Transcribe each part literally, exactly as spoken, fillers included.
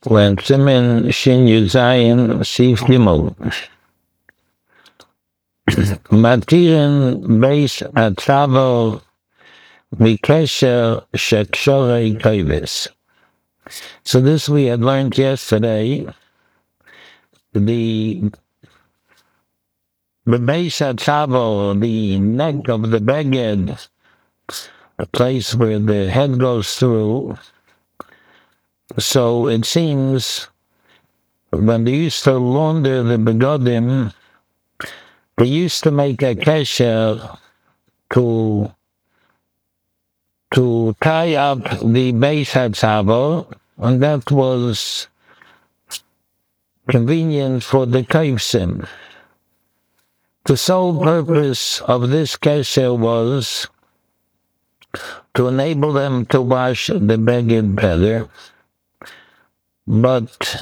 when Simen Shin Yuzayin Sif Gimel. Matirin Beis Atzavo Mikesher Shekshorei Kovis. So this we had learned yesterday. The the Beis Atzavo, the neck of the beged, a place where the head goes through. So it seems when they used to launder the begodim, they used to make a kesher to to tie up the Beis Hatzavo, and that was convenient for the kavsim. The sole purpose of this kesher was to enable them to wash the beged better, but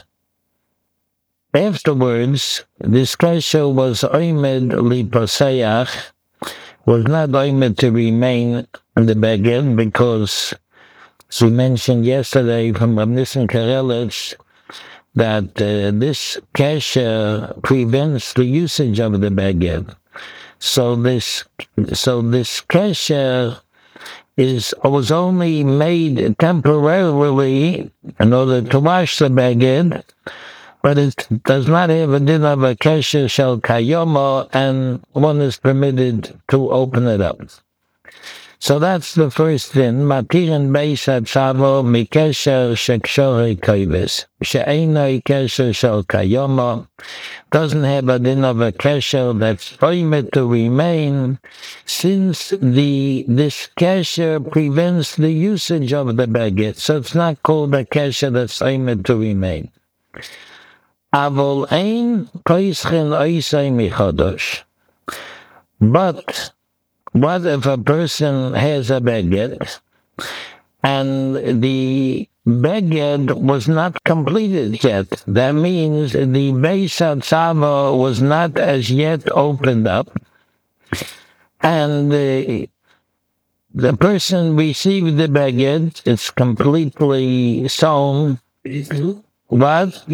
afterwards, this kesher was oimed liposeach, was not oimed to remain in the beged, because, as we mentioned yesterday from Rav Nissen Karelitz, that uh, this kesher prevents the usage of the beged. So this, so this kesher is was only made temporarily in order to wash the beged, but it does not have a din of a kesher shel kayomo, and one is permitted to open it up. So that's the first din. Matirin Beis Hatzavo Mikesher Shekshorei Kovis. She'einoi kesher shel kayomo, doesn't have a din of a kesher that's oimed to remain, since the this kesher prevents the usage of the beged. So it's not called a kesher that's oimed to remain. Avol ein poischen oisei michodosh. But what if a person has a beged and the beged was not completed yet? That means the Beis Hatzavo was not as yet opened up, and the, the person received the beged, it's completely sewn. What?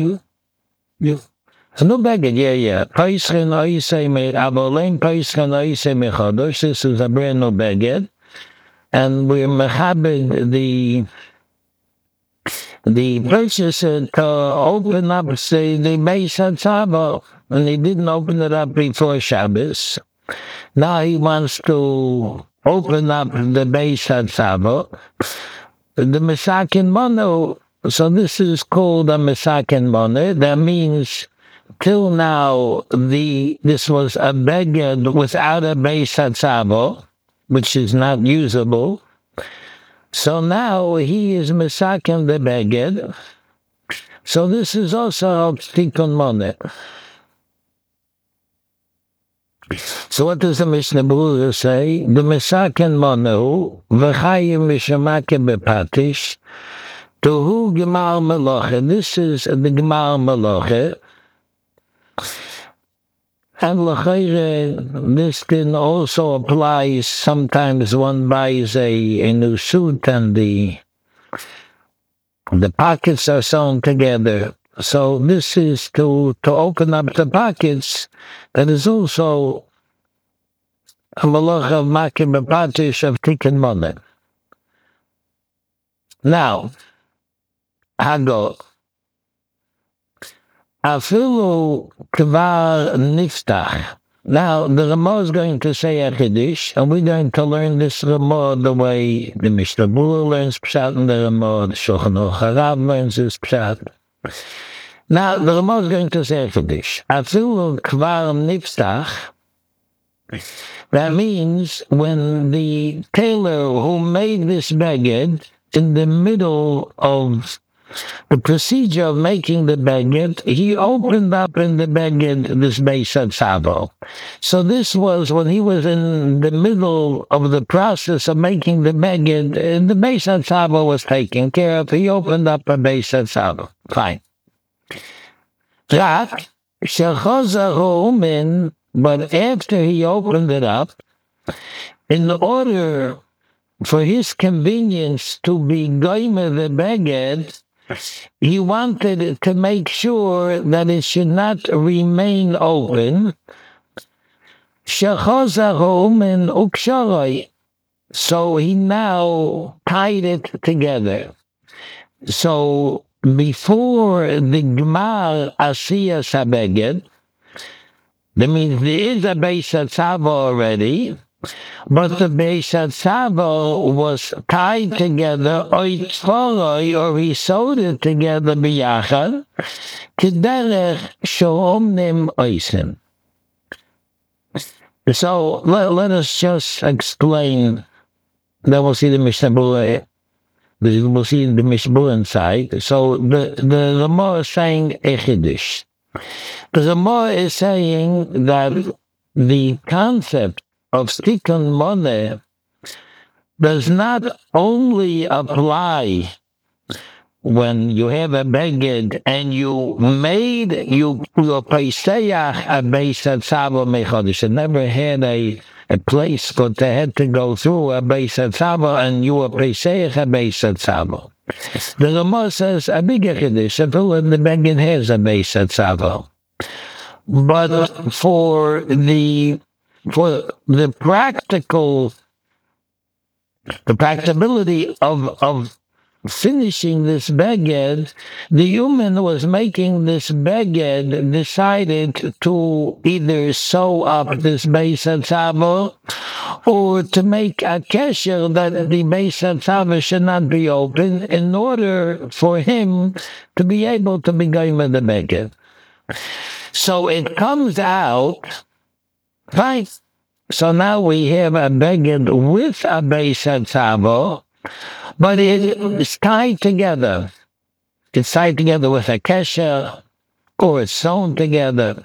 No beged, yeah, yeah. Paischen oisei me, abolein paischen oisei mechodosh. This is a brand new beged, and we're mechabed the the purchaser to open up, say, the Beis Hatzavo, and he didn't open it up before Shabbos. Now he wants to open up the Beis Hatzavo, the Mesakin Mono. So this is called a Mesakin Mono. That means till now, the this was a beged without a Beis Hatzavo, which is not usable. So now he is Mesakin the beged. So this is also Tikkun Monet. So what does the Mishnah Berurah say? The Mesakin Monet, v'chayim v'shemake bepatish, tohu gemar meloche. This is the gemar meloche. And l'chayre, this can also apply. Sometimes one buys a, a new suit and the the pockets are sewn together. So this is to, to open up the pockets. That is also a malach of makim b'patish of tikkun monet. Now, Hago. Afilu kvar niftach. Now, the Ramah is going to say a Chiddush, and we're going to learn this Ramah the way the Mishnah Berurah learns Pshat, and the Ramah, the Shulchan Aruch HaRav learns this Pshat. Now, the Ramah is going to say a Chiddush. Afilu kvar niftach. That means when the tailor who made this beged, in the middle of the procedure of making the beged, he opened up in the beged this Beis Hatzavo. So this was when he was in the middle of the process of making the beged, and the Beis Hatzavo was taken care of. He opened up a Beis Hatzavo. Fine. Rak, shechozahu min, but after he opened it up, in order for his convenience to be goyme the beged, he wanted to make sure that it should not remain open. Shechozahum and uksharoi. So he now tied it together. So before the Gmar Asiyas HaBeged, that means there is a Beis HaTzava already, but the Beis HaTzava was tied together, or he sewed it together biyachad, k'derech she'omnim oisim. So let, let us just explain. Then we'll see the Mishnah Berurah. We'll see the Mishnah Berurah inside. So the the Gemara is saying a chiddush. The Gemara is saying that the concept of Tikkun Moneh does not only apply when you have a beged and you made you you peiseach a beis hatzava mechodesh. It never had a a place, but they had to go through a beis hatzava, and you were peiseach a beis hatzava. The Gemara says a bigger chiddush. The beged has a beis hatzava, but for the for the practical the practicability of of finishing this beged, the human who was making this beged decided to either sew up this beis hatzava or to make a kesher that the beis hatzava should not be open in order for him to be able to be going with the beged. So it comes out, fine. So now we have a beged with a beis hatzava, but it is tied together. It's tied together with a kesher, or it's sewn together.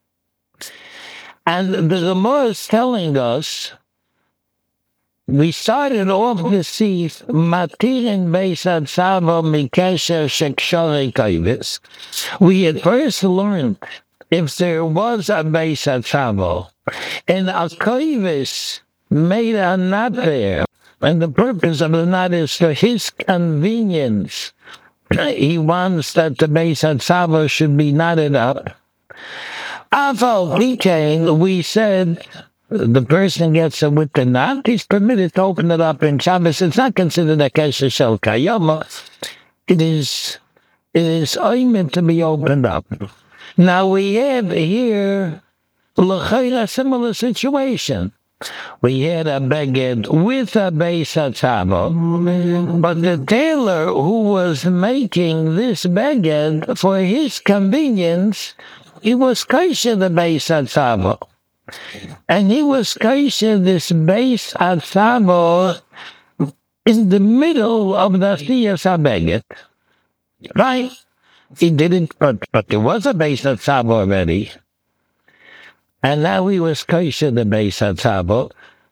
And the Gemara is telling us, we started off the see matirin beis hatzava mikesher shekshorei kovis. We had first learned if there was a beis hatzava and a kovis made a knot there, and the purpose of the knot is for his convenience. He wants that the beis hatzava should be knotted up. Aval Pikain, we said the person gets it with the knot, he's permitted to open it up in Shabbos. It's not considered a kesher shel kayama. It is, it is oimed to be opened up. Now we have here a similar situation. We had a beged with a beis hatzava, but the tailor who was making this beged for his convenience, he was kosher the beis hatzava, and he was kosher this beis hatzava in the middle of the siyas habeged, right? He didn't, but but there was a beis hatzava already. And now he was kosher the beis hatzava.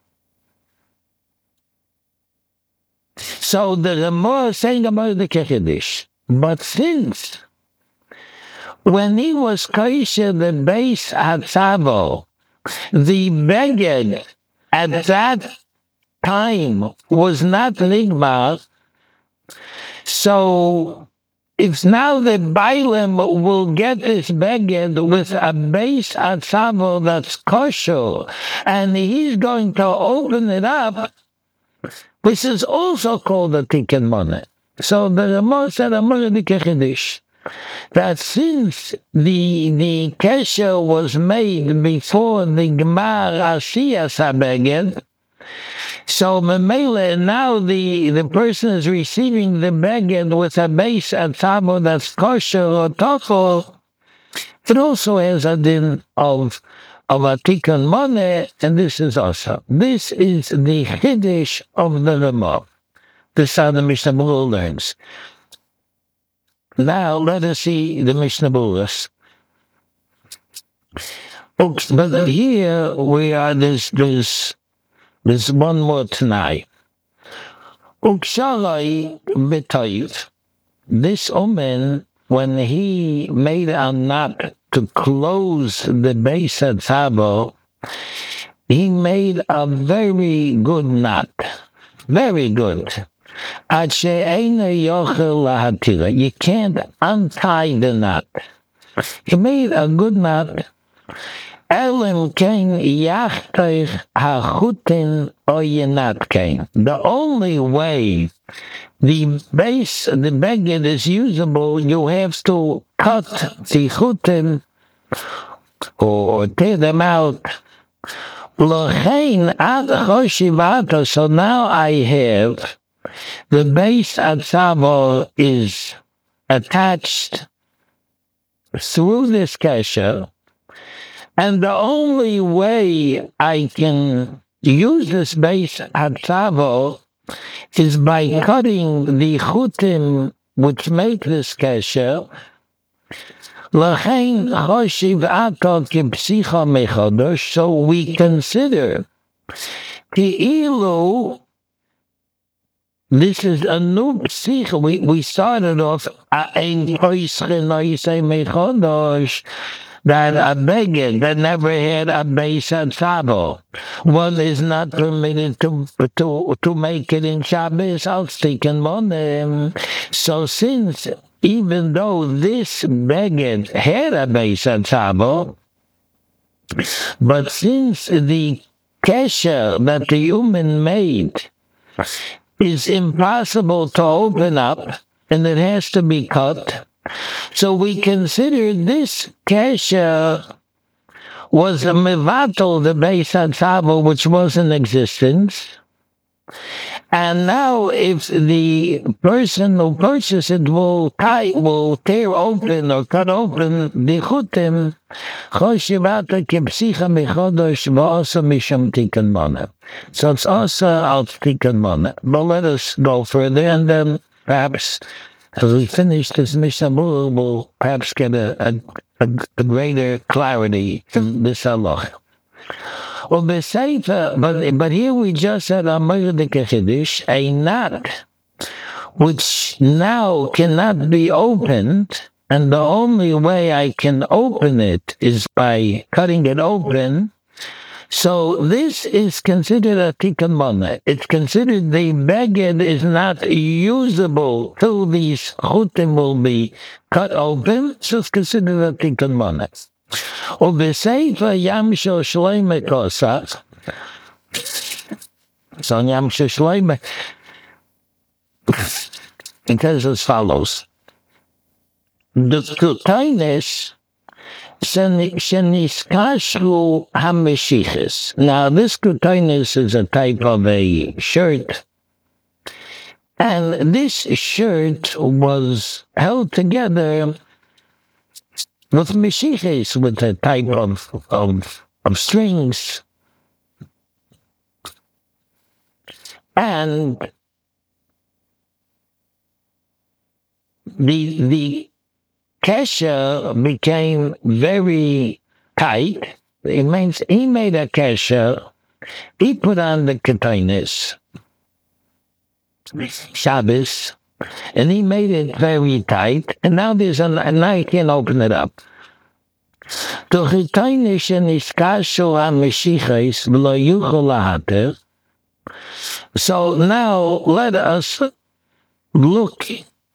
So the Gemara is saying about the chiddush. But since when he was kosher the beis hatzava, the beged at that time was not nigmar, so if now the Bailim will get his beged with a beis hatzava that's kosher, and he's going to open it up, which is also called a Tikkun Moneh. So the Gemara said, Amar the chiddush, that since the the kesher was made before the Gmar Asiyas HaBeged, so Memele, now the, the person is receiving the beged with a beis hatzava that's kosher or tofel. It also has a din of of a Tikkun Moneh, and this is also. This is the chiddush of the Gemara. This is how the Mishnah Berurah learns. Now let us see the Mishnah Berurah. But here we are, there's, there's There's one more tonight. Ukshalai b'toiv. This omen, when he made a knot to close the beis hatzava, he made a very good knot. Very good. Ad she'eina yochel lahatira. You can't untie the knot. You made a good knot. Elim kain yachtoich hachutin oyenat kain. The only way the base, the beged is usable, you have to cut the chutin or tear them out. L'chein ad choshivato. So now I have the base atzavo is attached through this kesher, and the only way I can use this base atzavo is by cutting the chutim which make this kesher. L'chein choshiv ato kipsicha mechodosh. So we consider ki'ilu. This is a new psicha. We we started off ein koische noise mechodosh, that a beggar that never had a base atzavo, one is not permitted to to to make it in Shabbos Alstik and Monem. So since even though this beggar had a base atzavo, but since the kesher that the human made is impossible to open up, and it has to be cut, so we consider this kesher was a mevatel, the beis hatzavo, which was in existence. And now if the person who purchased it will tie, will tear open or cut open the chutim, choshivata kipsicha mechodosh v'osa misham tikkun mana. So it's also al tikkun mana. But let us go further, and then perhaps as we finish this Mishnah, we'll perhaps get a, a, a, a greater clarity from this halacha. Well, but, but here we just said Amar de Kechidish, a knot which now cannot be opened, and the only way I can open it is by cutting it open. So this is considered a tikkun mana. It's considered the beged is not usable till these chutim will be cut open, so it's considered a tikkun mana. Or b'seifa yamsho shleime kosach. So yamsho shleime, it says as follows: the kutaines sheniskashu hameshiches. Now this kutaines is a type of a shirt, and this shirt was held together with meshiches, with a type of, of, of strings. And the, the kesher became very tight. It means he made a kesher, he put on the ketonis, Shabbos, and he made it very tight, and now there's a, and now you can open it up. So now let us look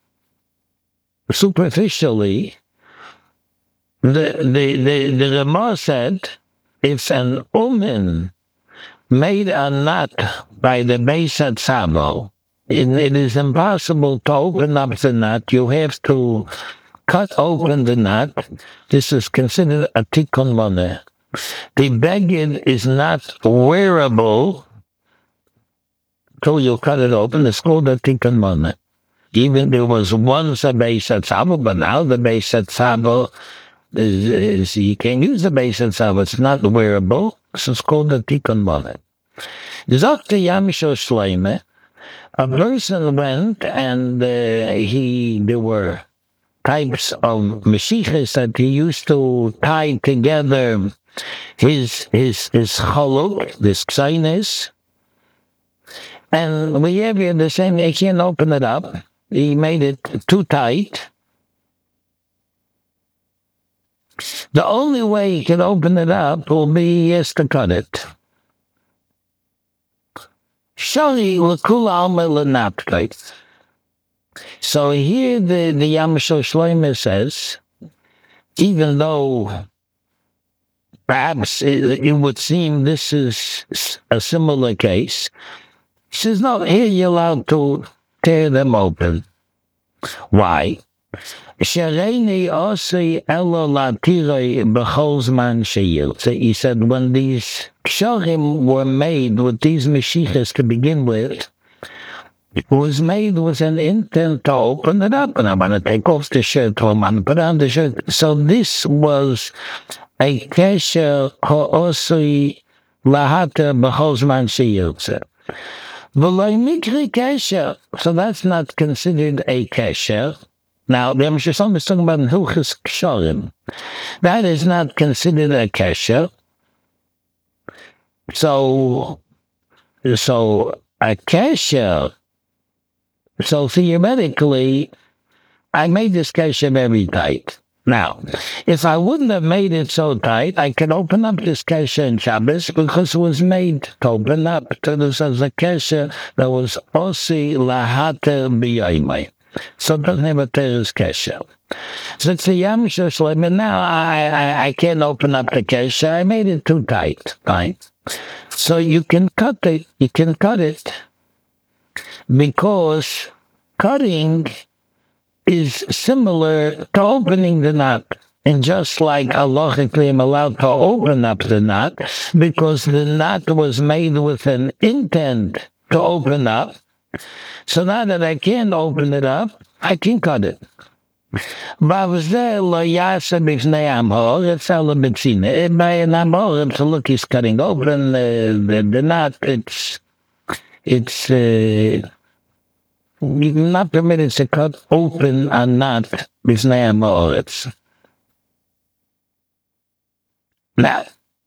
superficially. The the the, the Ramah said, if an woman made a knot by the beis hatzavo, It, it is impossible to open up the knot. You have to cut open the knot. This is considered a tikkun mana. The beged is not wearable till you cut it open. It's called a tikkun mana. Even there was once a beis hatzavo, but now the beis hatzavo is, is you can't use the beis hatzavo. It's not wearable, so it's called a tikkun mana. Zok yamsho shleime. A person went, and uh, he there were types of meshiches that he used to tie together his his his chaluk, this ksainis, and we have here the same. He can't open it up. He made it too tight. The only way he can open it up will be he has to cut it. Shari l'kula alma l'napkei. So here the, the Yamsho Shloimeh says, even though perhaps it, it would seem this is a similar case, he says, no, here you're allowed to tear them open. Why? Shareni osi elo latiroi becholzman sheyil. So he said, when these ksharim were made with these meshichas to begin with, it was made with an intent to open it up. And I want to take off the shirt, I want to put on the shirt. So this was a kesher ha'osi lahata becholzman sheyil. V'loi mikri kesher. So that's not considered a kesher. Now, the Yamsho Shloimeh is talking about Hilchos Ksharim. That is not considered a kesher. So, so a kesher. So theoretically, I made this kesher very tight. Now, if I wouldn't have made it so tight, I could open up this kesher in Shabbos because it was made to open up. So this was a kesher that was osi lahater b'yoymai. So it doesn't have a teres kesher. So it's a Yamsho Shloimeh. Now I, I, I can't open up the kesher. I made it too tight, right? So you can cut it. You can cut it because cutting is similar to opening the knot. And just like halachically I'm allowed to open up the knot because the knot was made with an intent to open up. So now that I can't open it up, I can cut it. It's look, he's cutting open the, the, the knot. It's, it's, uh, you're not permitted to cut open a knot. Now,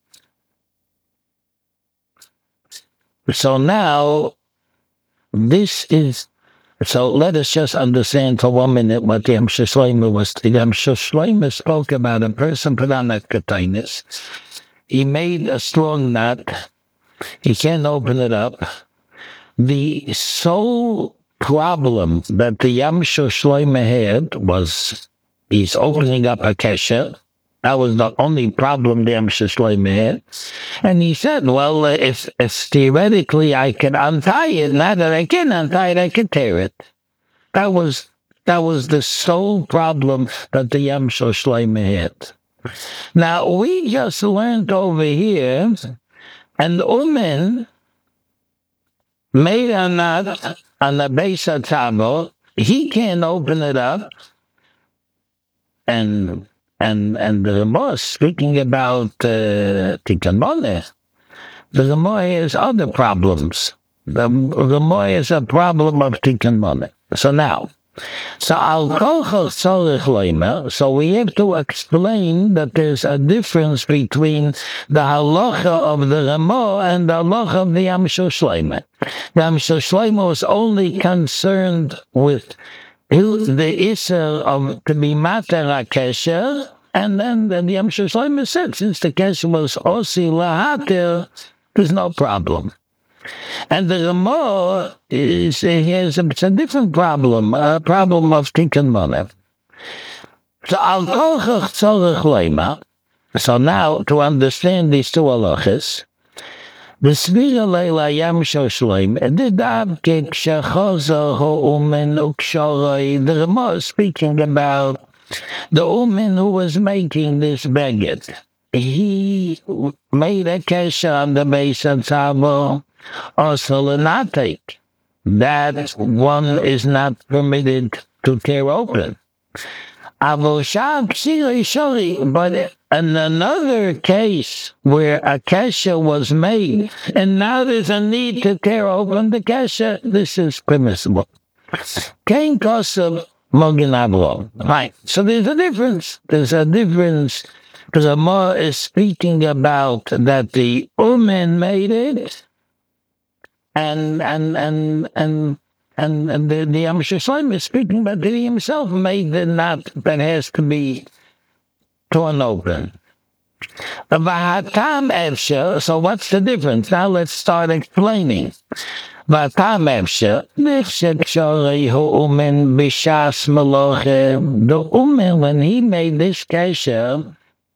so now, this is, so let us just understand for one minute what the Yamsho Shloimeh was. The Yamsho Shloimeh spoke about a person put on a kataynus. He made a strong knot. He can't open it up. The sole problem that the Yamsho Shloimeh had was he's opening up a kesher. That was the only problem the Yamsho Shloimeh had. And he said, well, if, if theoretically I can untie it, now that I can untie it, I can tear it. That was that was the sole problem that the Yamsho Shloimeh had. Now, we just learned over here, and Umen made a knot on the base of Tabo. He can't open it up. And And and the Ramah speaking about uh, Tikkun Moneh, the Ramah has other problems. The Ramah is a problem of Tikkun Moneh. So now, so al kochel tzorich loimer. So we have to explain that there's a difference between the halacha of the Ramah and the halacha of the Yamsho Shloimeh. The Yamsho Shloimeh was only concerned with the Isser of to be mater a kesher, and then the Yamsho Shloimeh said, since the kesher was osi lahater, there's no problem. And the Ramah is has a, it's a different problem, a problem of Tikkun Moneh. So al kochach tzorich loimer. So now to understand these two halachas, the Svira Leila Yamsho Shloimeh, the Davke Kshachozo Ho'umen Ukshoroi, the Ramah is speaking about the Umen who was making this beged. He made a kesher on the base of Tzavo, also lenatik. That one is not permitted to tear open. Avoshav Ksiri Shori, but in another case where a kesher was made, and now there's a need to tear open the kesher, this is permissible. Kain Kosav Mogin Avro. Right. So there's a difference. There's a difference. Because Amor is speaking about that the Umen made it, and and and and and, and the, the Yamsho Shloimeh is speaking about that he himself made the knot that has to be torn open. So what's the difference? Now let's start explaining. והטעם אפשר, שכשורי הוא אומן בש"ס מלוכה, the Umen, when he made this kesher,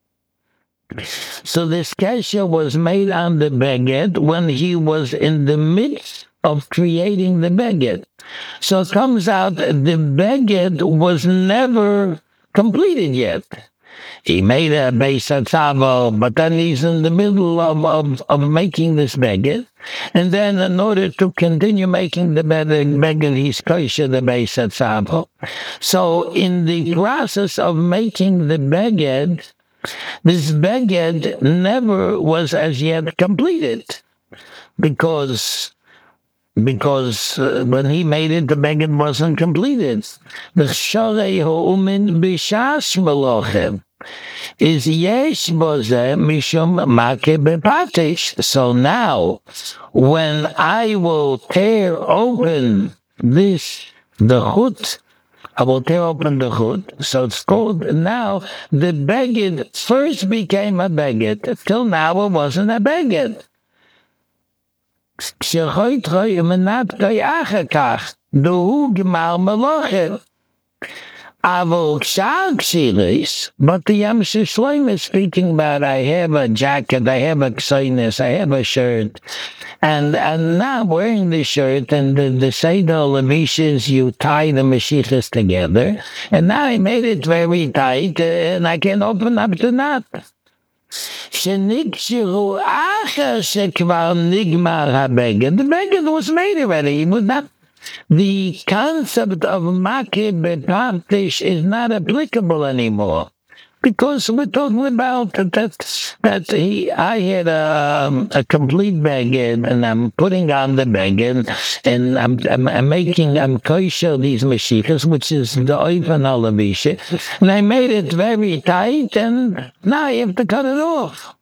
so this kesher was made on the beged when he was in the midst of creating the beged. So it comes out the beged was never completed yet. He made a Beis Hatzavo, but then he's in the middle of, of, of making this beged. And then in order to continue making the beged, he's kosher the Beis Hatzavo. So in the process of making the beged, this beged never was as yet completed. Because because uh, when he made it, the beged wasn't completed. The Shorei Ho'umin B'shas Melochem is yesh boze mishum make bepatish. So now, when I will tear open this, the chut, I will tear open the chut. So it's called now, the beged first became a beged. Till now it wasn't a beged. But the Yam Shloim is speaking about, I have a jacket, I have a ksainis, I have a shirt, and and now I'm wearing the shirt, and the, the Seder Levishes, you tie the Mashiachas together, and now I made it very tight, uh, and I can open up the knot. Shenikshiru acher shekvar nigmar habeged. The beged was made already. It was not. The concept of makeh bepatish is not applicable anymore, because we're talking about that. That he, I had a, a complete beged, and I'm putting on the beged, and I'm, I'm, I'm making, I'm kosher these mashiachas, which is the oivan alavisha, and I made it very tight, and now I have to cut it off.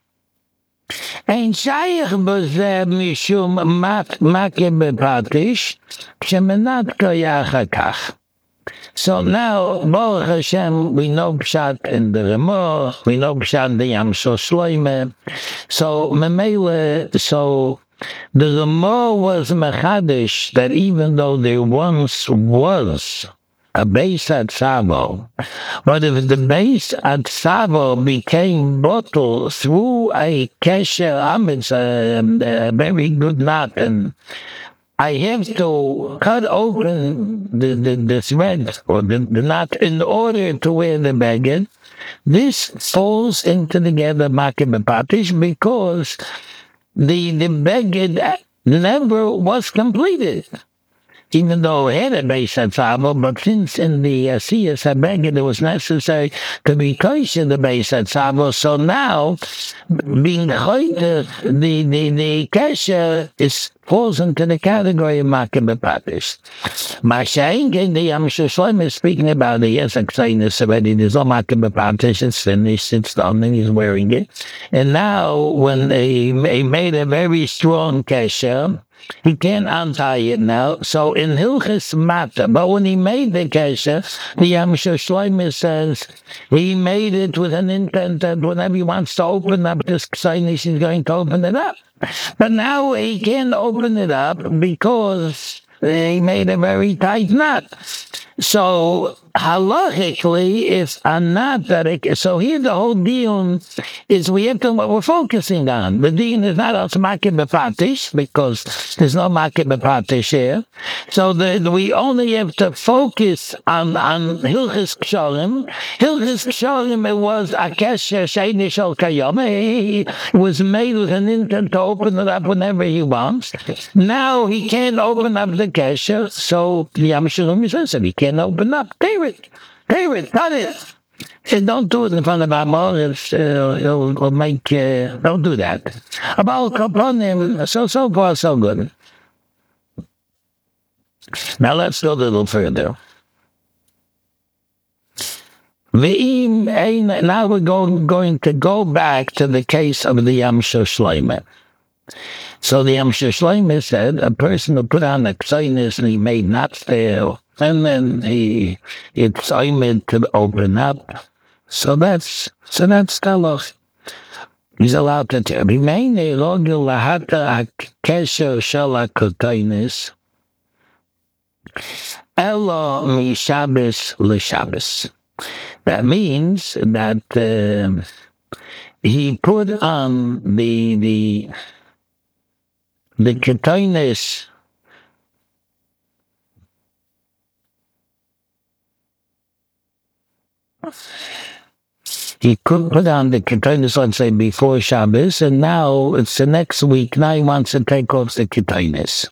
Ein shaykh b'zeh mishum makeh bepatish, shemenat koyach hakach. So now, Baruch Hashem, we know Pshat in the Ramah, we know Pshat in the Yam Shloime. So, Memele, so the Ramah was Mechadish, that even though there once was a Beis Hatzavo, but if the Beis Hatzavo became bottled through a Kesher Amitz, a, a very good knot, and I have to cut open the, the, the thread or the, the knot in order to wear the beged. This falls into the gather makeh bepatish because the, the beged never was completed. Even though it had a Beis Hatzavo, but since in the Asiyas uh, HaBeged it was necessary to be kosher the Beis Hatzavo, so now, being heute, the, the, the kesher is falls into the category of makeh bepatish. Mashayin in the Yam Shloim is speaking about the yes, I'm saying this already, there's no makeh bepatish, it's finished, it's done, and he's wearing it. And now, when he, he made a very strong kesher, he can't untie it now. So in Hilchis Mata, but when he made the kesher, the Yam Shloim says he made it with an intent that whenever he wants to open up this ksainis, he's going to open it up. But now he can't open it up because he made a very tight knot. So halachically, it's a knot that it, so here the whole deal is we have to what we're focusing on. The deal is not also makeh bepatish because there's no makeh bepatish here. So the, we only have to focus on on Hilchis Ksharim. Hilchis Ksharim, it was a kesher sheini shel kayom. He was made with an intent to open it up whenever he wants. Now he can't open up the kesher, so the Yam Shloim says he can't open up. Tear it, tear it, cut it. Say, don't do it in front of Amor. It's, uh, it'll, it'll make. Uh, don't do that. About Kaponim, so so far so good. Now let's go a little further. Now we're going, going to go back to the case of the Yam Shloime. So the Yam Shloime said a person who put on a ksainis and he made knots there, and then he it's aimed to open up. So that's so that's talach. He's allowed to tell. Remain a rogel lahata kesher shel hakotainis elo mi Shabbos l'Shabbos. That means that uh, he put on the the the ketainis. He could put on the ketainis, let's say, before Shabbos, and now it's the next week. Now he wants to take off the ketainis.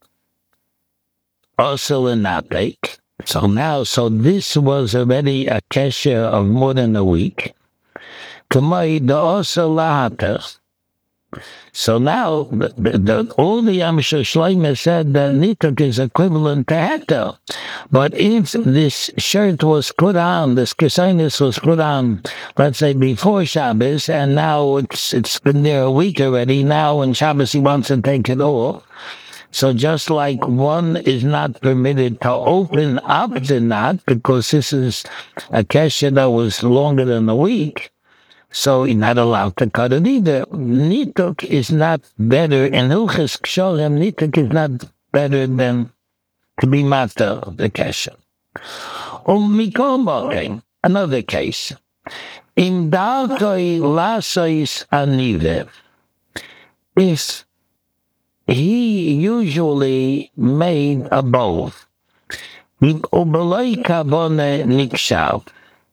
Also in that take. So now, so this was already a kesher of more than a week. Kamei the also lahater. So now, the, the, the, all the Yom Shloimeh said that nituk is equivalent to heter. But if this shirt was put on, this kesainus was put on, let's say before Shabbos, and now it's it's been there a week already, now on Shabbos he wants to take it off. So just like one is not permitted to open up the knot, because this is a kesher that was longer than a week, so you're not allowed to cut it either. Nituk is not better, and Hilchas Kshorim, nituk is not better than to be matter of the kesher. Um, Mikol another case. Im darkoi lasois anive. If he usually made a bow, ubeloi kavone nikshav.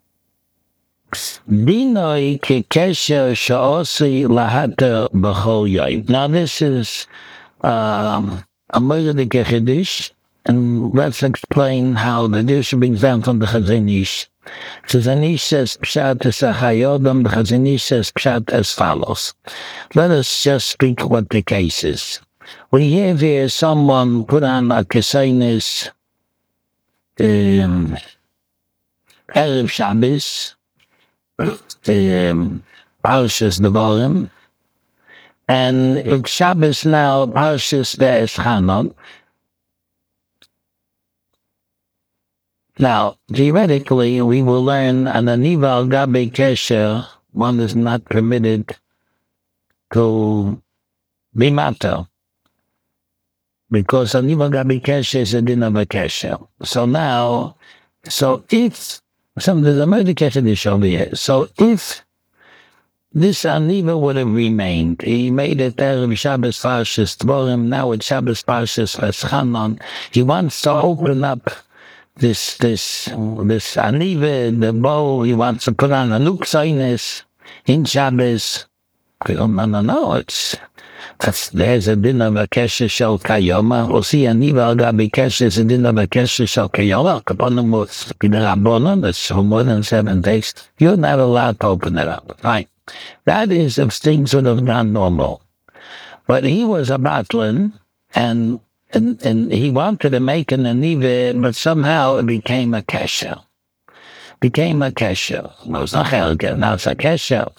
Dinoi kekesher shaosi lahater b'chol yom. Now this is um, a Moedik Chiddush, and let's explain how the Dish brings down from the Chazon Ish. Chazon Ish says pshat es achayodam. The Chazon Ish says pshat as follows. Let us just speak what the case is. We have here someone put on a kesainus um, Erev Shabbos, um, Parshas Devarim, and it's Shabbos now, Parshas Ve'eschanon. Now, theoretically, we will learn an aniva al gabe kesher, one is not permitted to be matter, because aniva al gabe kesher is a din of a kesher. So now, so if some there's a murder kesher over here. So if this aniva would have remained, he made it Erev Shabbos Parshas Dvorim, now it's Shabbos Parshas Veschanon, he wants to open up this this this aniva, the bow, he wants to put on a nuksainis in Shabbos. No, no, no, it's that's there's a din of a kesher shel kayoma. We'll see aniva al gabi kesher is a din of a kesher shel kayoma. Kaponim was b'derabbanan, that's for more than seven days. You're not allowed to open it up. Fine. That is if things would have gone normal. But he was a batlin, and And, and he wanted to make an aniva, but somehow it became a kesher. Became a kesher. No, it's not helga, now it's a kesher.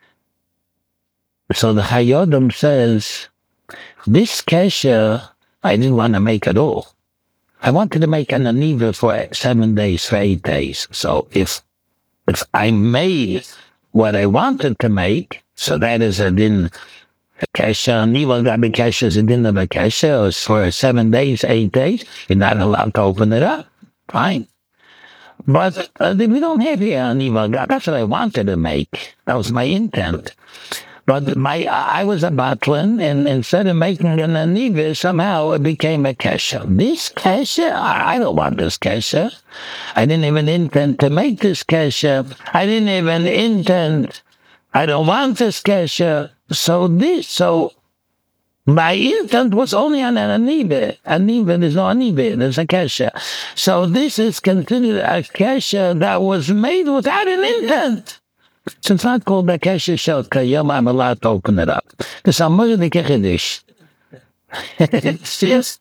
So the Chayodim says, this kesher, I didn't want to make at all. I wanted to make an aniva for seven days, for eight days. So if if I made what I wanted to make, so that is a din. Kesher, aniva gabi kesher is a din of a kesher. It's for seven days, eight days. You're not allowed to open it up. Fine. But uh, we don't have here aniva gabi. That's what I wanted to make. That was my intent. But my I was a batlin, and instead of making an aniva, somehow it became a kesher. This kesher, I don't want this kesher. I didn't even intend to make this kesher. I didn't even intend. I don't want this kesher. So this, so my intent was only on an aniva. Aniva, there's no aniva, there's a kesher. So this is considered a kesher that was made without an intent. So it's not called a kesher shel kayom. I'm allowed to open it up. Because I'm more than Chiddush. Yes.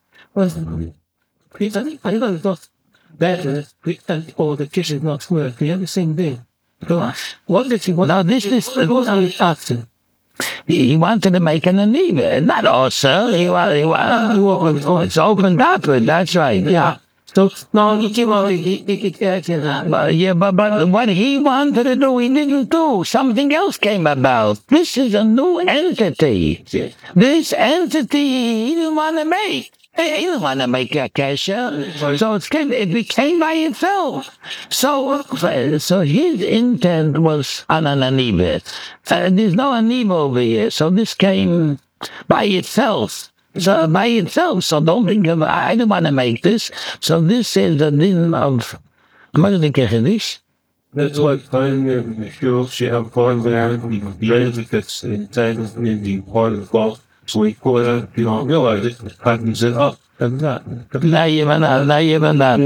I don't know better. Or the kesher is not worth. We have the same thing. What did he want? Now this is the what I was asking. He wanted to make an aniva, not also. He was, he was, it's opened up, that's right, yeah. So, no, he came out, he, he, he, Uh, yeah, but, but what he wanted to do, he didn't do. Something else came about. This is a new entity. This entity he didn't want to make. He didn't want to make a kesher. So it came, it became by itself. So, so his intent was on an aniba. Uh, there's no aniba over here. So this came by itself. So by itself, so don't think of, I don't want to make this. So this is the din of Magdike Chiddush. that's why finding the sure she have fun there, the benefits inside of the part of the golf. So we call it, you don't realize it, it happens it up. And that. Not even that, not even that.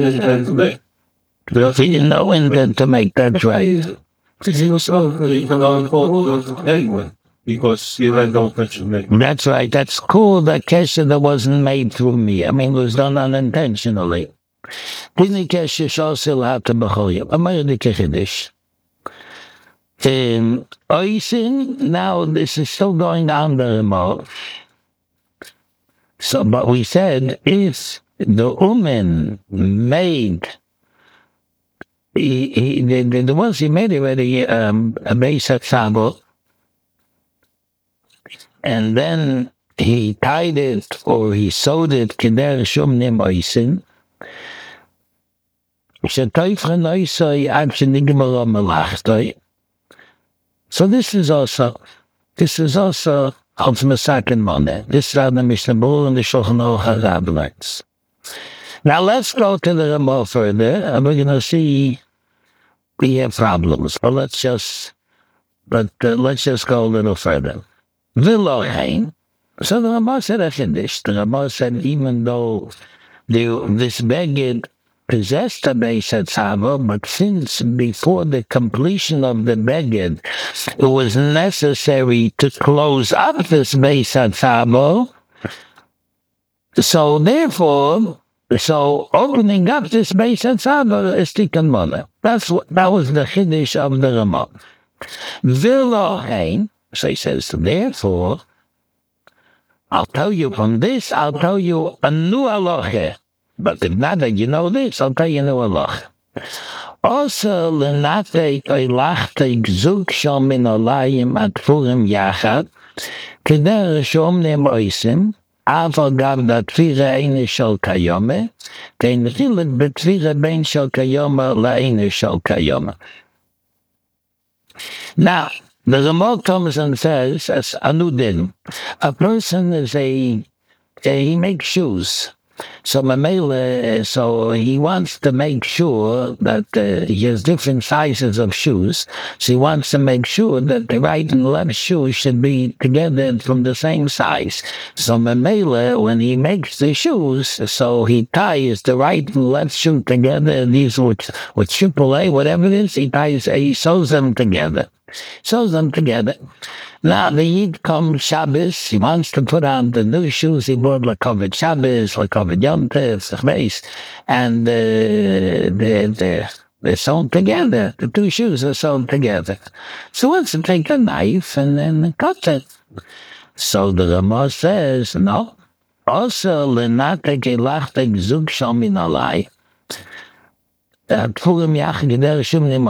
He didn't know when to make that right. He was so, he can on hold anyway. Because you had no mention me. That's right. That's cool. That kesher that wasn't made through me. I mean, it was done unintentionally. Dini kesher shosil hat to bechoyim. Magdike Chiddush. Um, Oisin, now this is still going on the remote. So, but we said if the woman made, he, he, the, the, the ones he made already, um, a base at Sabo, and then he tied it or he sewed it, Keder Shumnim Oisin, Shetoifren Oisoi Ad Shenigmar Melachtoi. So this is also, this is also als Masakin Moneh. This is how the Mishnah Berurah and the Shulchan Aruch HaRab. Now let's go to the Ramah further, and we're going to see we have problems. But let's just, but uh, let's just go a little further. V'lohein. So the Ramah said a Chiddush. The Ramah said even though the, this beged possessed a Beis Hatzava, but since before the completion of the beged, it was necessary to close up this Beis Hatzava. So therefore, so opening up this Beis Hatzava is Tikkun Moneh. That's what, that was the Chiddush of the Ramah. V'lohein. So he says, therefore, I'll tell you from this, I'll tell you a new halacha. But if not that you know this, I'll tell you a new halacha. Also, l'nate oilachte gzuk shal min olayim atfurim yachad, keder shomnem oisim, aval gav da tfira eine shal kayome, den chilik betfira ben shal kayome la eine shal kayome. Now, the Ramah comes and says, as Anudin, a person is a, a he makes shoes. So Mamela, so he wants to make sure that uh, he has different sizes of shoes. So he wants to make sure that the right and left shoe should be together from the same size. So Mamela, when he makes the shoes, so he ties the right and left shoe together. These with with triple A, whatever it is, he ties, he sews them together. Sews them together. Now the Yid comes Shabbos, he wants to put on the new shoes he bought, like covered Shabbos, like covered Yom Tov, and uh, they're, they're, they're sewn together. The two shoes are sewn together. So he wants to take a knife and then cut it. So the Ramah says, no. Also, l'nate gelachte gzug shal min alai. Even though the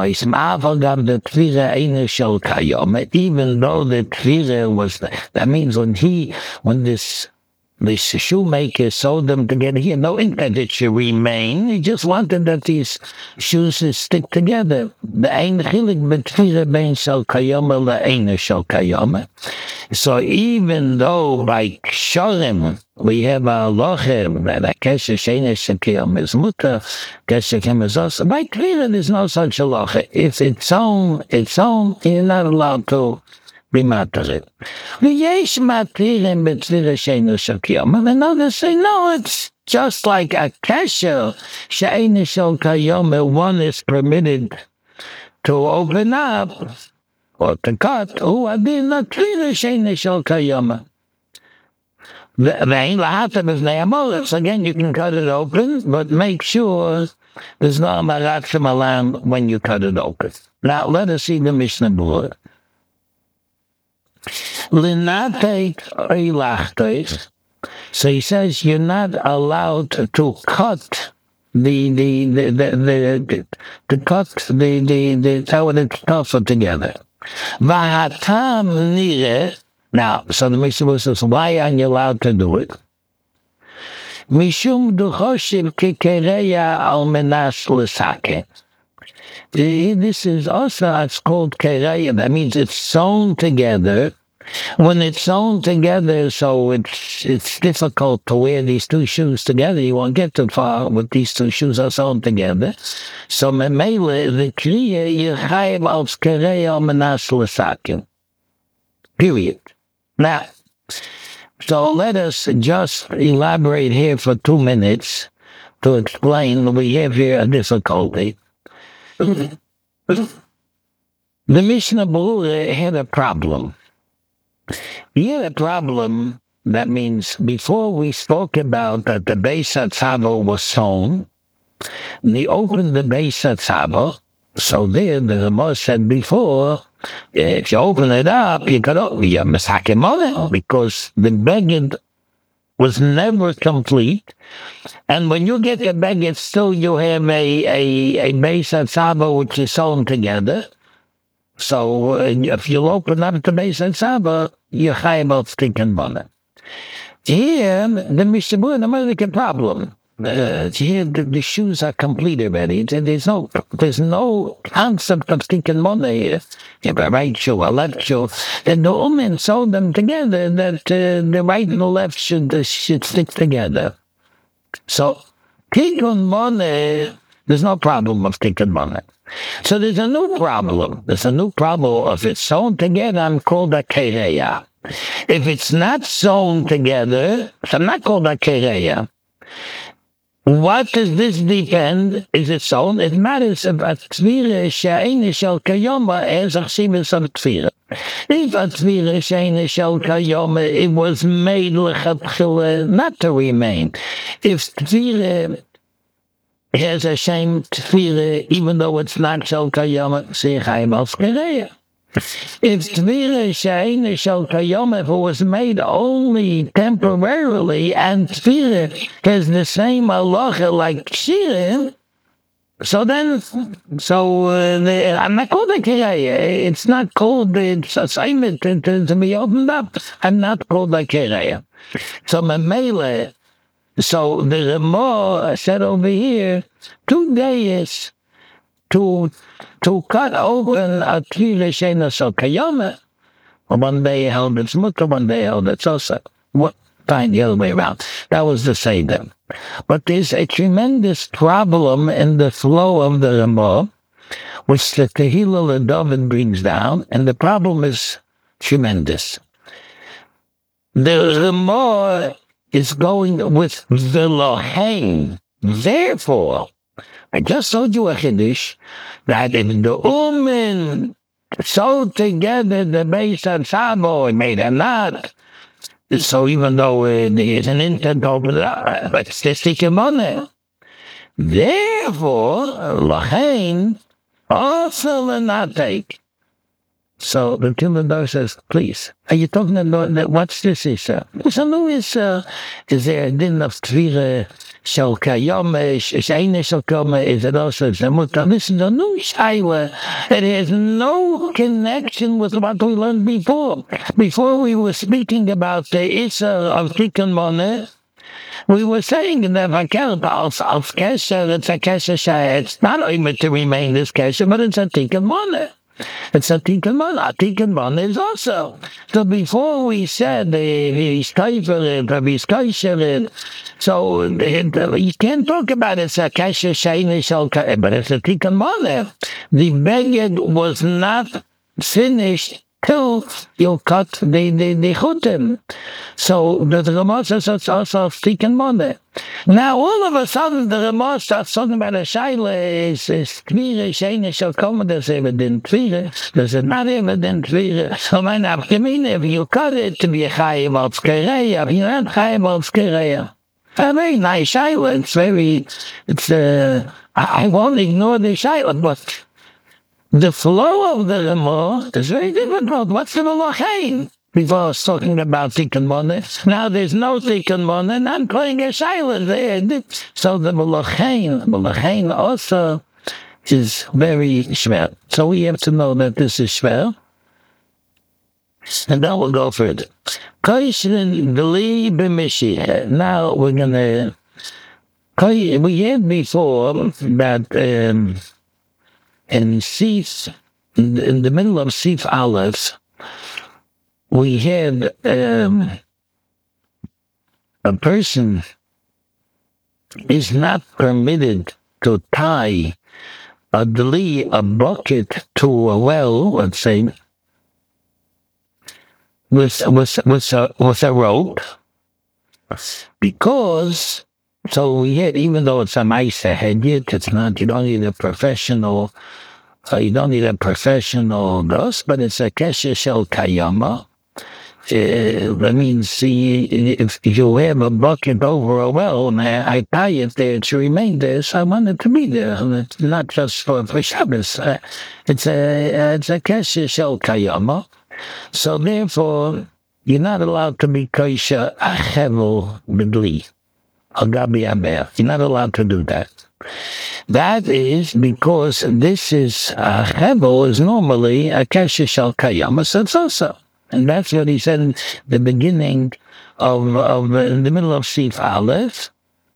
Tvira was, the, that means when he, when this, this shoemaker sewed them together, he had no intent it should remain. He just wanted that these shoes should stick together. The ein chilik betvira bein shel kayoma le'eina shel kayoma. So even though by kshorim we have a lochem that a kesher sheina shekiyom is mutter, kesher kem is also. By tvira there's no such a loche. If it's own, it's own, you're not allowed to be mattered. V'yesh matirim betvira sheina shekiyom. And another say, no, it's just like a kesher sheina shel kayom. One is permitted to open up or to cut. Oh, I did not tvira sheina shel kayom. So again, you can cut it open, but make sure there's no marat shemalan when you cut it open. Now, let us see the Mishnah Berurah. So he says you're not allowed to cut the the the the the, the cut the the the how it's tougher together. Vahatam nire. Now, so the Mishnah says, why aren't you allowed to do it? Mishum duchoshiv kikereya al menas l'sake. This is also, it's called kereya. That means it's sewn together. When it's sewn together, so it's it's difficult to wear these two shoes together. You won't get too far with these two shoes are sewn together. So memele the kriya yichayv al kereya al menas l'sake. Period. Now, so let us just elaborate here for two minutes to explain. We have here a difficulty. The Mishnah Berurah had a problem. He had a problem. That means before we spoke about that the Beis HaTzava was sewn, and he opened the Beis HaTzava. So there, the Ramah said before, if you open it up, you got to be a mesakim on it, because the beged was never complete. And when you get the beged, still you have a, a, a Beis HaTzava which is sewn together. So uh, if you open up the Beis HaTzava, you're chayav al stinking bonnet. Here, the Mishnah Berurah has a problem. Uh, here, the, the shoes are complete already. There's no, there's no concept of stinking money here. You have a right shoe, a left shoe, and the women sewed them together that uh, the right and the left should uh, should stick together. So, stinking money, there's no problem of stinking money. So there's a new problem. There's a new problem. If it's sewn together, I'm called a kereya. If it's not sewn together, so I'm not called a kereya. What does this depend? Is it sewn? It matters if a tvira she'eina shel kayoma as a chsivus of tvira. If a tvira she'eina shel kayoma, it was made lechatchila not to remain. If tvira has a shame tvira, even though it's not shel kayoma, seichayim al skereya. If tvira she'eina shel kayoma, if it was made only temporarily, and tvira has the same halacha like kshirim, so then, so uh, the, I'm not called a kereya. It's not called it's assignment to, to, to be opened up. I'm not called a kereya. So memele. So the Ramah said over here, two days to to cut open a tvira she'eina shel kayoma. One day held its mutter, one day held its osa. What? Fine, the other way around. That was the seder. But there's a tremendous problem in the flow of the Ramah, which the Tehillah David brings down, and the problem is tremendous. The Ramah is going with the Lohain. Therefore, I just told you a Chiddush that if the woman sewed together the Beis HaTzava, it made a knot. So even though uh, there's an intent to open it up, but it's just taking money. Therefore, Lachain also will not take. So the Tilmadar says, please, are you talking about, what's this issue? So no, is, uh, is there a din of tvira shel kayoma, she'eina shel kayoma, is it also zemuta? This is a new shaila that has no connection with what we learned before. Before we were speaking about the issa of tikkun moneh, we were saying that Vakel Baals of Kesher, it's a Kesher Shah, it's not only to remain this Kesher, but it's a tikkun moneh. It's a tikkun moneh. A tikkun moneh is also. So before we said he's kaifer, he's kosher, so you can't talk about it's a kasher she'eina shel kayoma, but it's a tikkun moneh. The beged was not finished till you cut the the, the chutim. So the Ramah says it's also a tikkun moneh. Now all of a sudden the Ramah starts talking about a shaila is is tvira she'eina shel kayoma. There's evident tvira. There's not evident tvira. So my nafkamina, if you cut it to be a chayav al skereya, if you're not chayav al skereya. A very nice shaila. It's very. It's uh. I, I won't ignore the shaila, but the flow of the Ramah is very difficult. What's the Lachain? Before I was talking about Tikkun Moneh. Now there's no Tikkun Moneh, and I'm playing a silent there. So the Malachain, Malachain also is very schwer. So we have to know that this is schwer. And then we'll go further. Now we're going to... We had before that um, in Sif, in, in the middle of Sif Aleph, we had um, a person is not permitted to tie a deli, a bucket, to a well, let's say, with, with, with, a, with a rope, because... So we had, even though it's a Maisa Hedyet, it's not, you don't need a professional, uh, you don't need a professional dust, but it's a Kesher Shel Kayama. Uh, that means, see, if you have a bucket over a well, and I tie it there to remain there, so I want it to be there. And it's not just for, for Shabbos. Uh, it's a, it's a Kesher Shel Kayama. So therefore, you're not allowed to be Kosher Achevel B'dli. You're not allowed to do that. That is because this is, uh, Hevel is normally a Kesher Shel Kayama Satzosa. And that's what he said in the beginning of, of in the middle of Sif Aleph.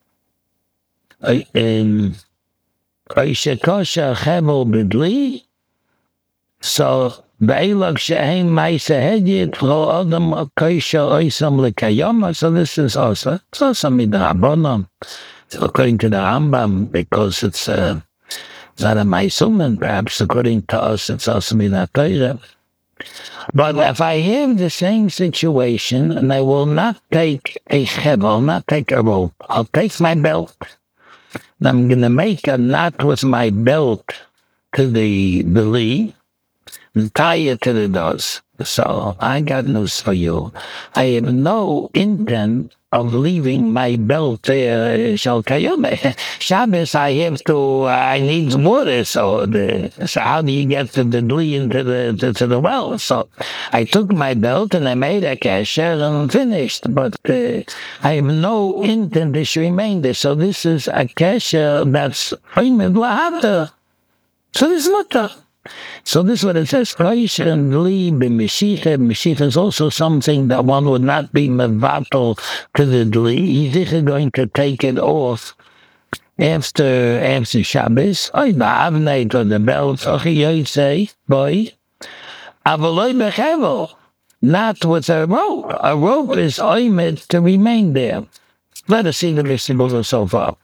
In Kosher Hevel B'dli. So, Be'elag she'ein ma'isa hedyet v'lo adam kosher oisam lekayama. So this is also, it's also midrabanan, according to the Rambam, because it's, uh, it's not a ma'isum, and perhaps according to us it's also midrabanan. But if I have the same situation, and I will not take a ched, I'll not take a rope, I'll take my belt, and I'm going to make a knot with my belt to the beli, and tie it to the doors. So I got news for you. I have no intent of leaving my belt there. Shel Kayome. Shabbos, I have to, I need water. So, the, so how do you get to the dli into the to, to the well? So I took my belt and I made a kasher and finished. But uh, I have no intent to remain there. So this is a kasher that's oimed lahata. So this is mutter. So this is what it says. Kosher and dli b'mishicha. Mishicha is also something that one would not be mevatel to the dli. He's going to take it off after after Shabbos. Oy ba'avnei to the belt. Ochi say, boy, avaloi bechevel. Not with a rope. A rope is oimed to remain there. Let us see the Mishnah so far.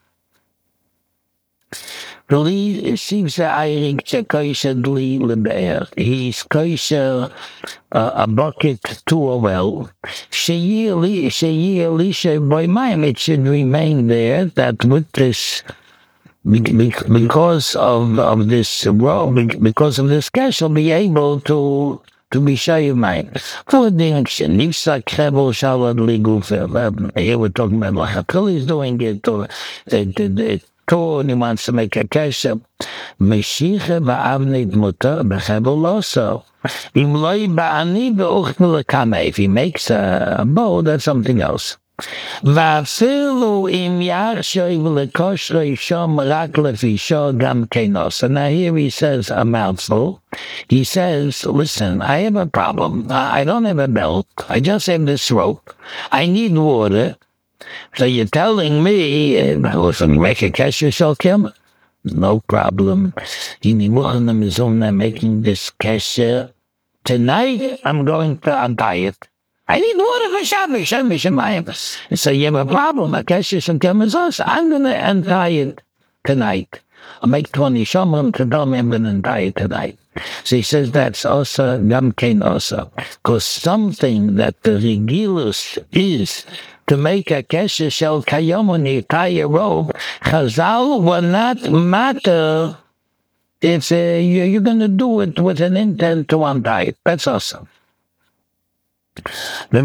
Dli seems to Eirik to kosher dli lebe'er. He's kosher uh, a bucket to a well. Sheyir lisha boimayim. It should remain there. That with this, because of of this robe, because of this cash, will be able to to be shayiv mine. For the action, nifsa krevel shalad ligufel. Here we're talking about Lachakil is doing it. Or the and he wants to make a kesher. Meshicha ba'avnei dmuta b'chevel also. Im loi ba'ani be'uchmel lekame. If he makes a, a bow, that's something else. Va'afilu im yarshoy v'lekoshroi shom rak lefisho gam kenos. And now here he says a mouthful. He says, listen, I have a problem. I don't have a belt. I just have this rope. I need water. So you're telling me, listen, make a kesher shel kim? No problem. You need one of them making this kesher. Tonight, I'm going to untie it. I need water for Shabbos, Shabbos, Shemayim. So you have a problem. A kesher shel kim is also. I'm going to untie it tonight. I'll make twenty shomrim to tell me I'm going to untie it tonight. So he says that's also gam kein also. Because something that the regilus is to make a kesher shel kayom when you tie a rope, Chazal will not matter if uh, you, you're going to do it with an intent to untie it. That's awesome. Now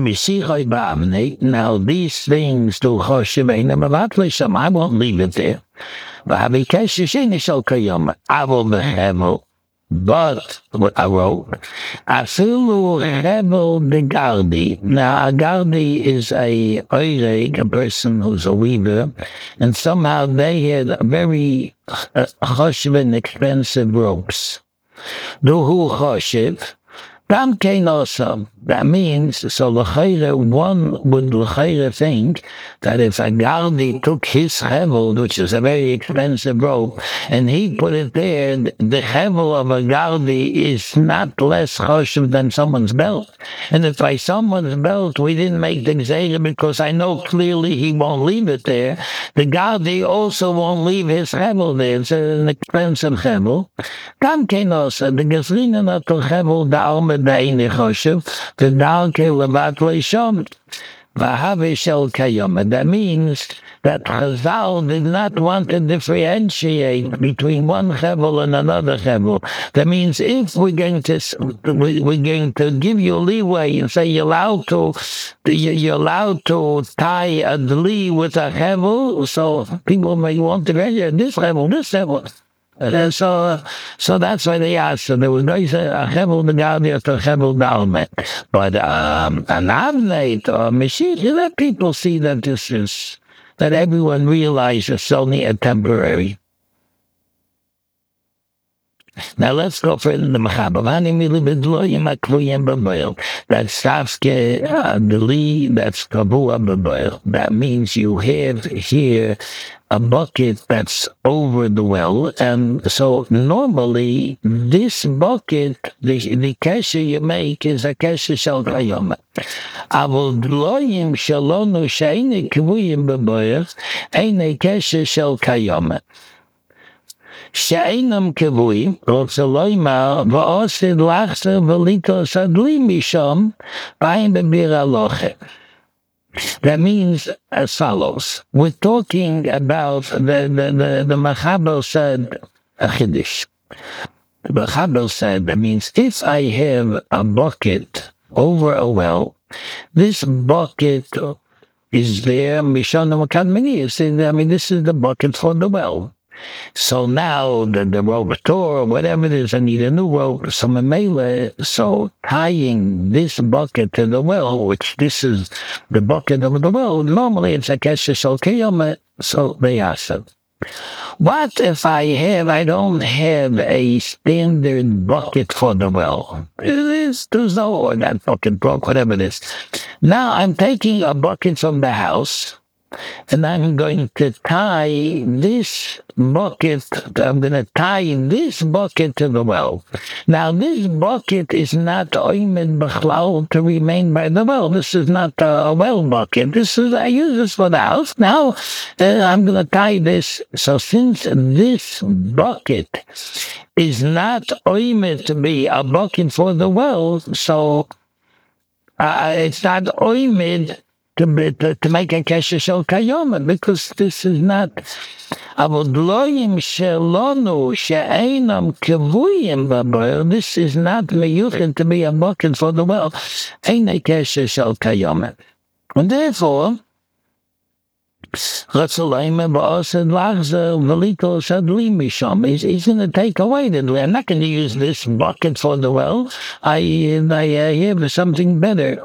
these things do choshev. I won't leave it there. I will behemo But, what I wrote, Afilu Rebel the Gardi. Now, a Gardi is a oireg, a person who's a weaver, and somehow they had very uh, choshev and expensive ropes. Duhu choshev, Tam Kain also. That means, so l'chayre, one would l'chayre think that if a Gardi took his hevel, which is a very expensive rope, and he put it there, the hevel of a Gardi is not less choshev than someone's belt. And if by someone's belt we didn't make the gzeira because I know clearly he won't leave it there, the Gardi also won't leave his hevel there. It's an expensive hevel. Tam Kain also, the gezrina not to hevel da alme da eine choshev, the Dalke Levat Leishom Vahave Shel Kayom. That means that Chazal did not want to differentiate between one Hevel and another Hevel. That means if we're going to we're going to give you leeway and say you're allowed to you're allowed to tie a dli with a Hevel, so people may want to go this Hevel, this Hevel. Uh, so, so that's why they asked. So there was no a chevel the Gardi to chevel dalmet, but um, an avneit or Mashiach, you let people see that this is that everyone realizes it's only a temporary. Now let's go for the Mechaber. That's Tafke Deli, that's Kavua B'Boil. That means you have here a bucket that's over the well, and so normally this bucket, the, the kesher you make is a kesher shel kayom. Avol dloyim shalonu she'ene kvuyim b'boil, eine kesher shel kayom. She'enam kevui, also loima, va'osid lachse v'lito sadli misham, ba'im b'bir aloche. That means as follows. We're talking about the the the, the Mechaber said a chiddush. The Mechaber said that means if I have a bucket over a well, this bucket is there. Mishana Makadmini. I mean, this is the bucket for the well. So now the, the rope or whatever it is, I need a new rope. So Mamela, so tying this bucket to the well, which this is the bucket of the well, normally it's a kesher shel kiyom, so they asked it. What if I have, I don't have a standard bucket for the well? It is, there's no, or that bucket broke, whatever it is. Now I'm taking a bucket from the house, and I'm going to tie this bucket, I'm going to tie this bucket to the well. Now, this bucket is not oimed b'chlal to remain by the well. This is not a, a well bucket. This is, I use this for the house. Now, uh, I'm going to tie this. So since this bucket is not oimed to be a bucket for the well, so uh, it's not oimed To, to, to make a kesher shel kayom, because this is not avodloyim shelonu she'einam kevuyim v'boil. This is not meyuchin to be a bucket for the well. Ein a kesher shel kayom, and therefore Ratzalayim ba'asad lachzer v'lito sadli misham. He's he's going to take away the. I'm not going to use this bucket for the well. I I uh, have something better.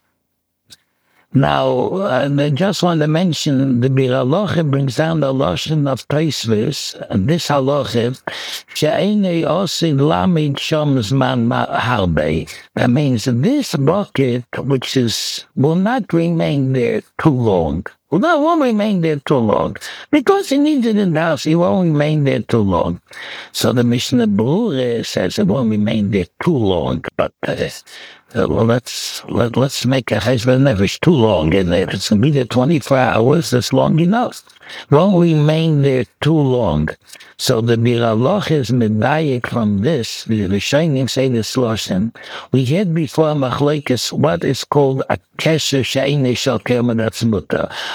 Now, uh, I just want to mention the Bir Halacha brings down the Lashon of Tosfos, and this Halacha, she'enei osid lamid sham zman harbe. That means this bucket, which is, will not remain there too long. Well, that won't remain there too long. Because he needs it in the house, it won't remain there too long. So the Mishnah Berurah says it won't remain there too long. But, uh, uh, well, let's, let, let's make a cheshbon nefesh too long. And if it's going to be there twenty-four hours, that's long enough. It won't remain there too long. So the Bir Halacha is medayik from this. The Rishonim say this Lashon. We had before machlekes what is called a kesher she'einei shel kiyom, that's mutar.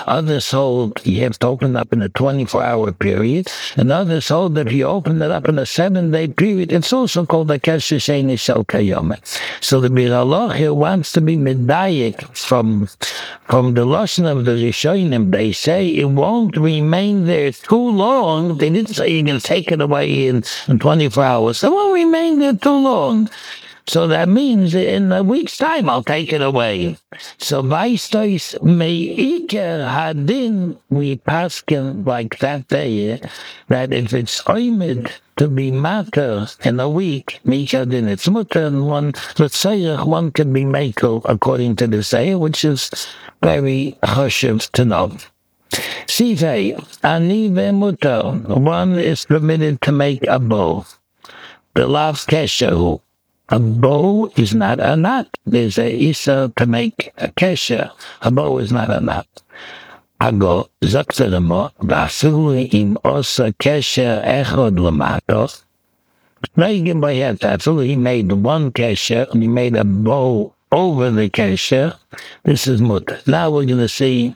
Others hold you have to open up in a twenty-four hour period, and others hold that if you open it up in a seven-day period, it's also called a Kesher Sheini Shel Kayome. So the Bir Allah here wants to be medayik from, from the Lashon of the Rishonim. They say it won't remain there too long. They didn't say you can take it away in, in twenty-four hours. It won't remain there too long. So that means in a week's time I'll take it away. So Vaistois Meiker Hadin, we paskin like that day, that if it's oimid to be matter in a week, Mika din it's mutter, and one, let's say one can be makel according to the say, which is very chashuv to know. Sivei, ani mutter, one is permitted to make a bow. The love keshehu. A bow is not a knot. There's a isa to make a kesher. A bow is not a knot. Ago, zakteremo, vasuli im osa kesher echod lamato. Noigim by head, absolutely, he made one kesher, and he made a bow over the kesher. This is mutter. Now we're going to see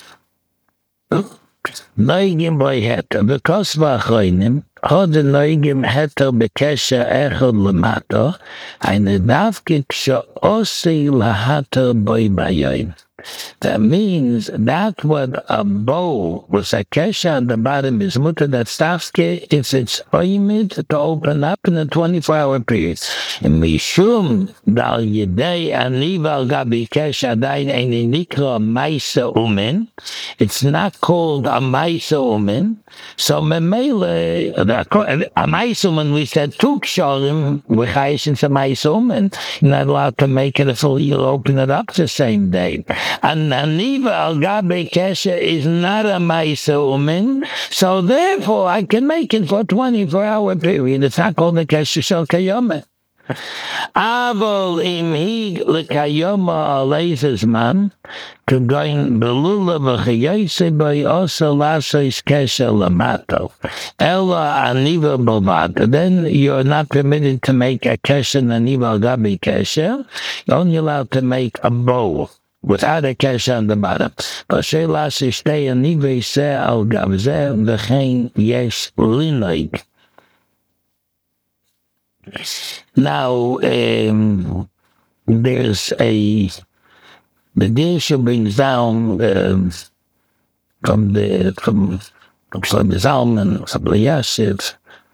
Noigim by head, because v'achroinim, Hod Noigim heter bekesher echod lamato, eine davke ksha-osi lahater boi bayoim. That means that what a bow was a kesher on the bottom is mutter that stavke if it's oimid to open up in a twenty-four hour period. And mishum dal yedei anival gabi kesher dain eine nikra maisa umen. It's not called a maisa umen. So memele a maisa umen, we said two ksharim v'chayish into maisa umen. You're not allowed to make it a full year, open it up the same day. And Aniva al Gabe Kesher is not a Maisa Umin, so therefore I can make it for a twenty-four hour period. It's not called the Kesher Shel Kayome. Avol im hi lekayoma aleizes man to goin belula v'chayose by also lasois kesher lamato ella aniva bovata. Then you're not permitted to make a kesher aniva gabi kesher. You're only allowed to make a bow without a kesher on the bottom. Kasher lasi shtei aniva se al gavzeh v'chein yesh linoig. Now, um, there's a, the Dirsha brings down um, from the, from, from Shlomo Zalman, from the Yashiv,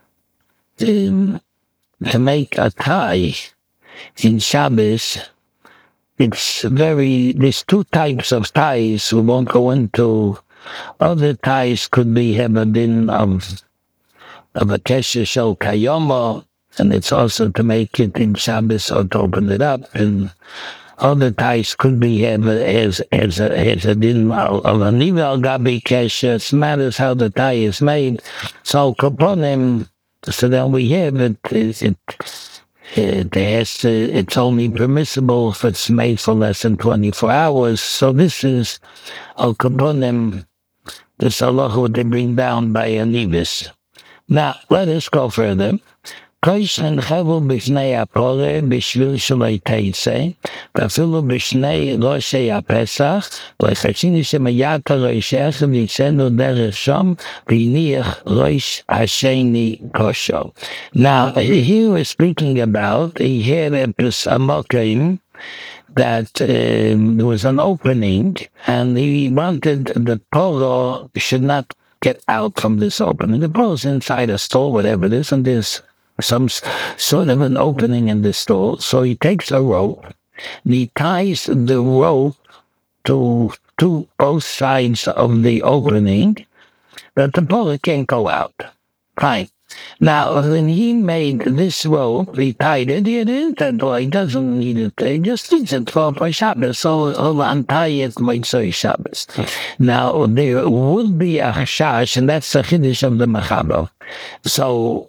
um, to make a tie in Shabbos. It's very, there's two types of ties. We won't go into. Other ties could be have a din of, of a kesher shel kayoma, and it's also to make it in Shabbos or to open it up. And other ties could be as as a as a din of a nivel gabi kesher. It matters how the tie is made. So kaponim. So then we have it. It, it, it has to, it's only permissible if it's made for less than twenty-four hours. So this is al kaponim. This halacha what they bring down by a nivis. Now let us go further. Koishen chevel b'shnei apore b'shvil shaloi teitze v'afilu b'shnei roshei apesach v'chashini shemayata roshech v'yitzenu derech shom v'yiniach rosh hasheni kosho. Now here we're speaking about here at Amokim that um, there was an opening and he wanted the polo should not get out from this opening. The polo's inside a store, whatever it is, and there's some sort of an opening in the store. So he takes a rope and he ties the rope to, to both sides of the opening that the polo can't go out. Fine. Now, when he made this rope, he tied it, he didn't, or he doesn't need it, he just needs it for, for Shabbos, so he'll untie it by Tzoi Shabbos. Now, there would be a chashash, and that's the chiddush of the Mechaber. So,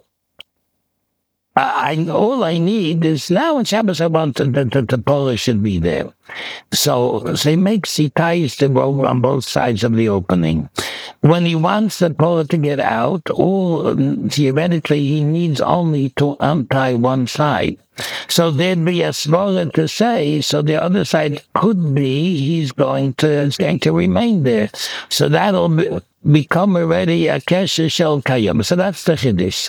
I, all I need is now in Shabbos I want the, the, the polo should be there. So, so he makes, he ties the rope on both sides of the opening. when he wants the pole to get out, or theoretically he needs only to untie one side. So there'd be a svara to say, so the other side could be he's going to it's going to remain there. So that'll be, become already a kesher shel kayam. So that's the chiddush.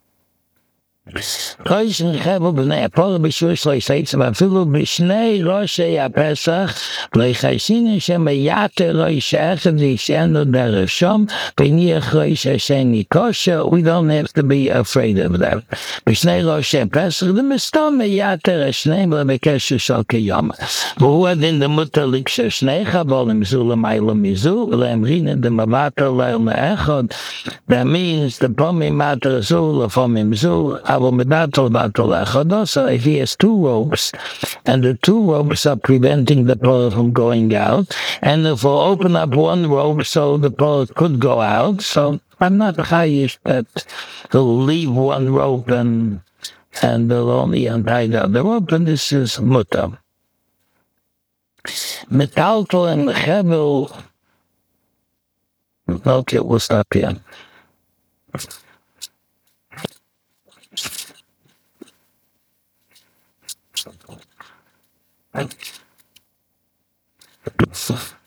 Koishin chevel b'nei apol b'shur shloi seitzim afilu b'shnei roshei apesach v'leichashinin shem yater rosh echad v'yishenu dereshom v'niach rosh hasheni kosher. We don't have to be afraid of that. B'shnei roshei apesach the mistam yater hashnei v'lebekesher shel kiyom. V'hu adin the mutter liksher shnei chabol imzu l'maylo mizu v'le'emrin the mavater le'el ne'echad. That means the pomi mater zu l'fom imzu. So if he has two ropes, and the two ropes are preventing the pole from going out, and if we open up one rope so the pole could go out, so I'm not chayish that he'll leave one rope and and they'll only untie the other rope, and this is mutter. Metalto and chevel. Okay, we'll stop here. Thank you.